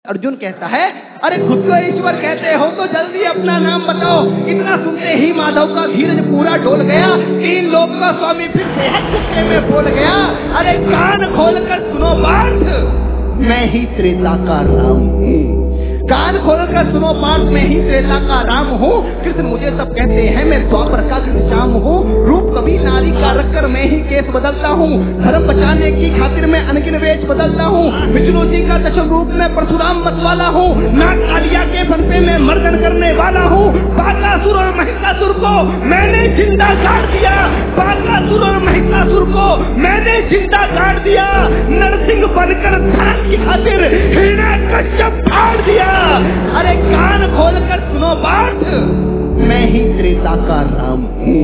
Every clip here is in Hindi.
अर्जुन कहता है, अरे खुद को ईश्वर कहते हो तो जल्दी अपना नाम बताओ। इतना सुनते ही माधव का धीरज पूरा डोल गया। 3 लोक का स्वामी फिर से गुस्से में बोल गया, अरे कान खोलकर सुनो बात, मैं ही त्रेता का राम हूँ। कान खोलकर सुनो बात, मैं ही त्रेता का राम हूँ। कृष्ण मुझे सब कहते हैं, मैं द्वापर का घनश्याम हूँ। रूप कभी नारी का रखकर मैं ही केस बदलता हूँ। धर्म बचाने की खातिर मैं अनगिन वेश बदलता हूँ। विष्णु जी का दशम रूप में परशुराम मतवाला हूँ। नाग कालिया के फन पे मैं मर्दन करने वाला हूँ। बाकासुर और महिषासुर को मैंने जिंदा गाड़ दिया। बाकासुर और महिषासुर को मैंने जिंदा गाड़ दिया। नरसिंह बनकर धर्म की खातिर हिरण्यकश्यप फाड़ दिया। अरे कान खोलकर सुनो बात, मैं ही त्रेता का राम हूँ।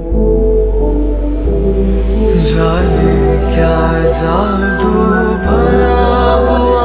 जाने क्या जादू भरा हुआ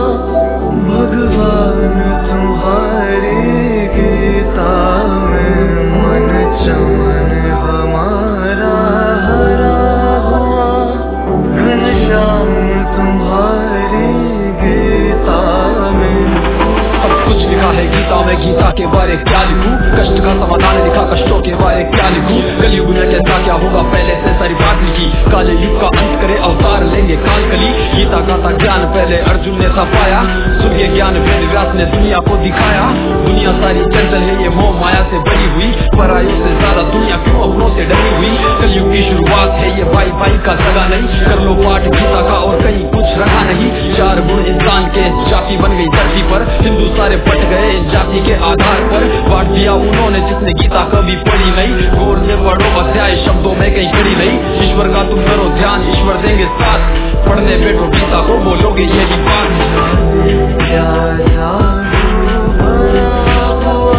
भगवान तुम्हारी गीता में, मन चमन हमारा हरा हुआ घनश्याम तुम्हारी गीता में। कुछ लिखा है गीता में, गीता के बारे क्या लिखूं? कष्ट का समाधान लिखा, कष्टों के बारे क्या लिखूं? कलयुग में कैसा क्या होगा, पहले से सारी बात लिखी। काले युग का अंत करे, अवतार लेंगे काल कली। गीता का था ज्ञान पहले अर्जुन ने था पाया। सुन के ज्ञान वेद व्यास ने दुनिया को दिखाया। दुनिया सारी चंचल है, ये मोह माया से बनी हुई। परायों से ज्यादा दुनिया क्यों अपनों से डरी हुई? कलयुग की शुरुआत है ये, भाई भाई का सगा नहीं। कर लो पाठ गीता का और कहीं कुछ रखा नहीं। 4 गुण इंसान के, जाति बन गई धरती पर। हिंदू सारे बट गए जाति के आधार पर। बांट दिया उन्होंने जिसने गीता कभी पढ़ी नहीं। गौर से पढ़ो अध्याय, शब्दों में कहीं खड़ी नहीं। ईश्वर का तुम करो ध्यान, ईश्वर देंगे साथ। पढ़ने बैठो गीता को, बोलोगे यही बात। क्या जादू भरा हुआ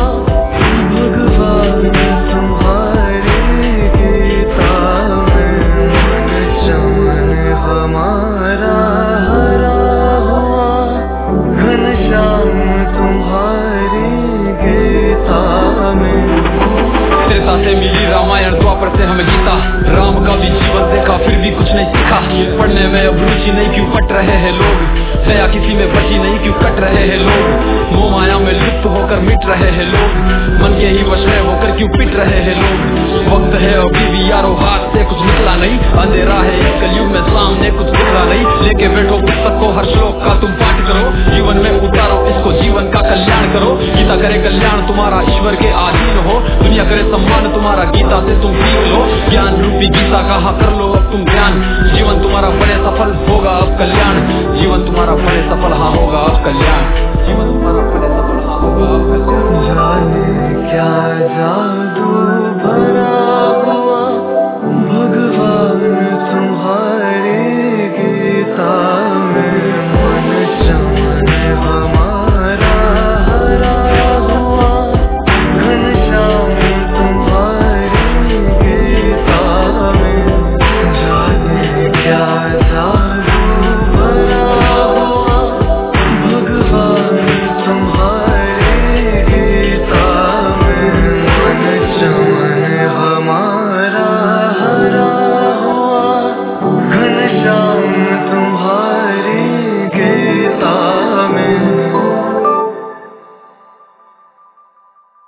भगवान तुम्हारी गीता में, मन चमन हमारा हरा हुआ घनश्याम तुम्हारी गीता में। त्रेता से मिली रामायण, द्वापर से हमें गीता। राम का भी जीवन देखा फिर भी कुछ नहीं सीखा। पढ़ने में अब रुचि नहीं, क्यों कट रहे हैं लोग? दया किसी में बची नहीं, क्यों कट रहे हैं लोग? मोह माया में लिप्त होकर मिट रहे हैं लोग। मन के ही वश में होकर क्यों पिट रहे हैं लोग? वक्त है अभी भी यारो, हाथ से कुछ निकला नहीं। अंधेरा है इस कलयुग में, सामने कुछ दिख रहा नहीं। लेके बैठो पुस्तक को, हर श्लोक का तुम पाठ करो। जीवन में उतारो इसको, जीवन का कल्याण करो। गीता करे कल्याण तुम्हारा, ईश्वर के अधीन हो। दुनिया करे सम्मान तुम्हारा, गीता से तुम सीख लो। ज्ञान रूपी गीता का हाँ कर लो अब तुम ध्यान। जीवन तुम्हारा बड़े सफल होगा अब कल्याण। जीवन तुम्हारा बड़े सफल हाँ हो